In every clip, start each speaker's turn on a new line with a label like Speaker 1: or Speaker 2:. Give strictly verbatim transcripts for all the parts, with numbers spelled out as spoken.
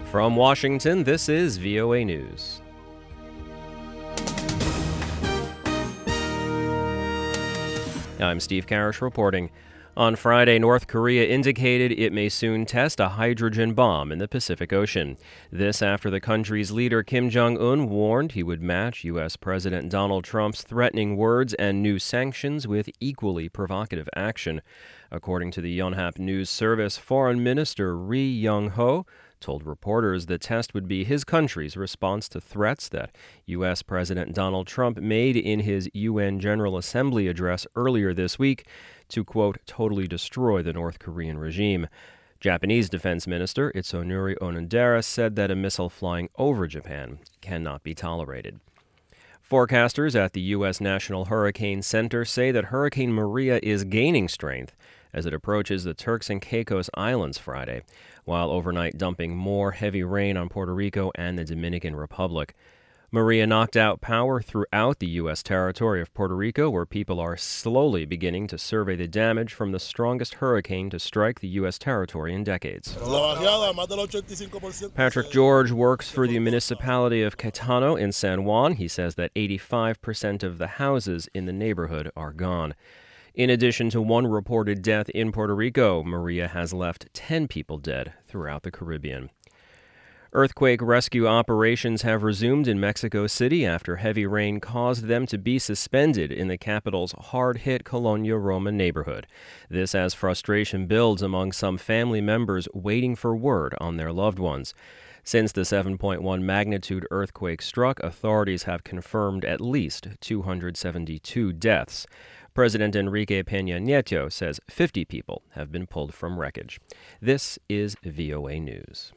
Speaker 1: From Washington, this is V O A News. I'm Steve Karish reporting. On Friday, North Korea indicated it may soon test a hydrogen bomb in the Pacific Ocean. This after the country's leader Kim Jong-un warned he would match U S. President Donald Trump's threatening words and new sanctions with equally provocative action. According to the Yonhap News Service, Foreign Minister Ri Yong-ho told reporters the test would be his country's response to threats that U S. President Donald Trump made in his U N General Assembly address earlier this week to, quote, totally destroy the North Korean regime. Japanese Defense Minister Itsunori Onodera said that a missile flying over Japan cannot be tolerated. Forecasters at the U S. National Hurricane Center say that Hurricane Maria is gaining strength as it approaches the Turks and Caicos Islands Friday, while overnight dumping more heavy rain on Puerto Rico and the Dominican Republic. Maria knocked out power throughout the U S territory of Puerto Rico, where people are slowly beginning to survey the damage from the strongest hurricane to strike the U S territory in decades. Patrick George works for the municipality of Caetano in San Juan. He says that eighty-five percent of the houses in the neighborhood are gone. In addition to one reported death in Puerto Rico, Maria has left ten people dead throughout the Caribbean. Earthquake rescue operations have resumed in Mexico City after heavy rain caused them to be suspended in the capital's hard-hit Colonia Roma neighborhood. This as frustration builds among some family members waiting for word on their loved ones. Since the seven point one magnitude earthquake struck, authorities have confirmed at least two hundred seventy-two deaths. President Enrique Peña Nieto says fifty people have been pulled from wreckage. This is V O A News.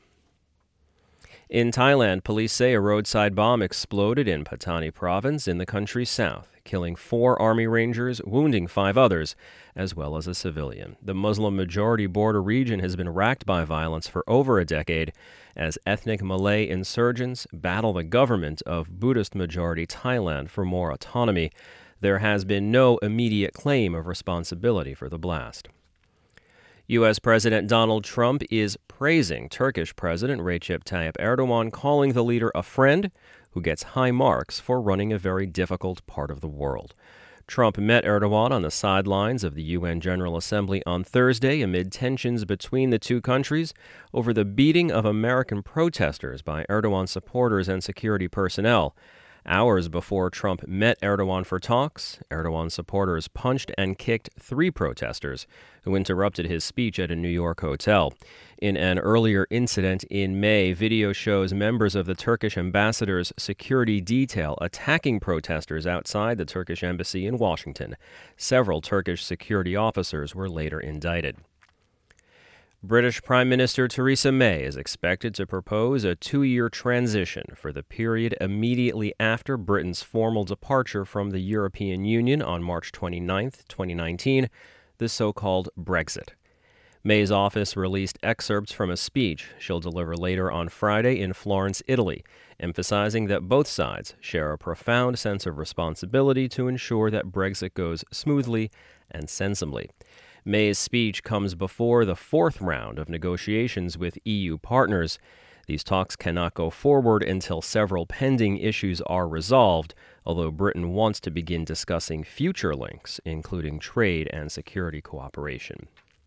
Speaker 1: In Thailand, police say a roadside bomb exploded in Pattani province in the country's south, killing four Army Rangers, wounding five others, as well as a civilian. The Muslim-majority border region has been racked by violence for over a decade as ethnic Malay insurgents battle the government of Buddhist-majority Thailand for more autonomy. There has been no immediate claim of responsibility for the blast. U S. President Donald Trump is praising Turkish President Recep Tayyip Erdogan, calling the leader a friend who gets high marks for running a very difficult part of the world. Trump met Erdogan on the sidelines of the U N General Assembly on Thursday amid tensions between the two countries over the beating of American protesters by Erdogan supporters and security personnel. Hours before Trump met Erdogan for talks, Erdogan supporters punched and kicked three protesters who interrupted his speech at a New York hotel. In an earlier incident in May, video shows members of the Turkish ambassador's security detail attacking protesters outside the Turkish embassy in Washington. Several Turkish security officers were later indicted. British Prime Minister Theresa May is expected to propose a two-year transition for the period immediately after Britain's formal departure from the European Union on March twenty-ninth, twenty nineteen, the so-called Brexit. May's office released excerpts from a speech she'll deliver later on Friday in Florence, Italy, emphasizing that both sides share a profound sense of responsibility to ensure that Brexit goes smoothly and sensibly. May's speech comes before the fourth round of negotiations with E U partners. These talks cannot go forward until several pending issues are resolved, although Britain wants to begin discussing future links, including trade and security cooperation.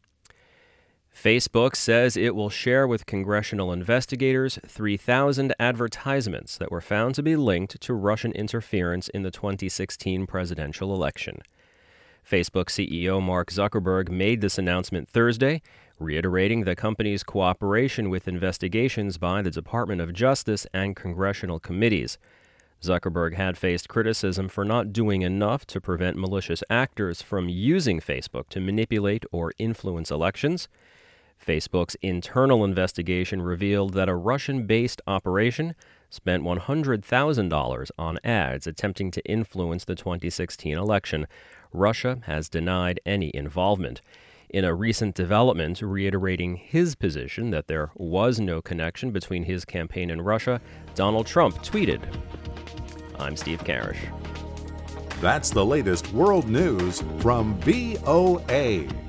Speaker 1: Facebook says it will share with congressional investigators three thousand advertisements that were found to be linked to Russian interference in the twenty sixteen presidential election. Facebook C E O Mark Zuckerberg made this announcement Thursday, reiterating the company's cooperation with investigations by the Department of Justice and congressional committees. Zuckerberg had faced criticism for not doing enough to prevent malicious actors from using Facebook to manipulate or influence elections. Facebook's internal investigation revealed that a Russian-based operation spent one hundred thousand dollars on ads attempting to influence the twenty sixteen election. Russia has denied any involvement. In a recent development reiterating his position that there was no connection between his campaign and Russia, Donald Trump tweeted, "I'm Steve Karish."
Speaker 2: That's the latest world news from V O A.